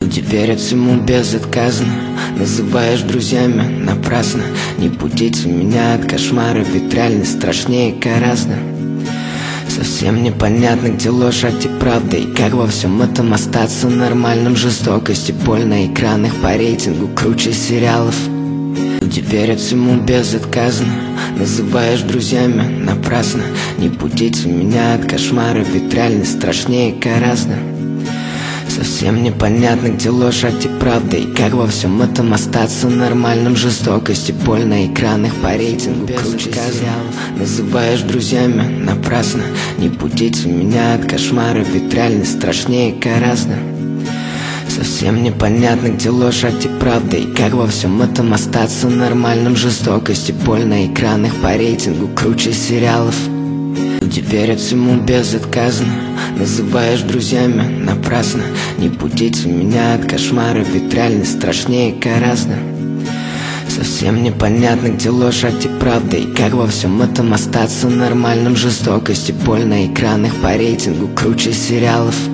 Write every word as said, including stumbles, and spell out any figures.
Теперь всему безотказно, называешь друзьями напрасно. Не будите меня от кошмара, ведь реальность страшнее гораздо. Совсем непонятно, где ложь, а где правда, и как во всем этом остаться нормальным. Жестокость и боль на экранах по рейтингу круче сериалов. Теперь всему безотказно, называешь друзьями напрасно. Не будите меня от кошмара, ведь реальность страшнее гораздо. Совсем непонятно, где ложь, а где правда, и как во всем этом остаться нормальным. Жестокость и боль на экранах по рейтингу круче сериалов. Называешь друзьями напрасно. Не будите меня от кошмара, ведь реальность страшнее гораздо. Совсем непонятно, где ложь, а где правда, и как во всем этом остаться нормальным. Жестокость и боль на экранах по рейтингу круче сериалов. Теперь всему безотказно, называешь друзьями напрасно. Не будите меня от кошмара, ведь реальность страшнее гораздо. Совсем непонятно, где ложь, а где правда, и как во всем этом остаться нормальным. Жестокость и боль на экранах по рейтингу круче сериалов.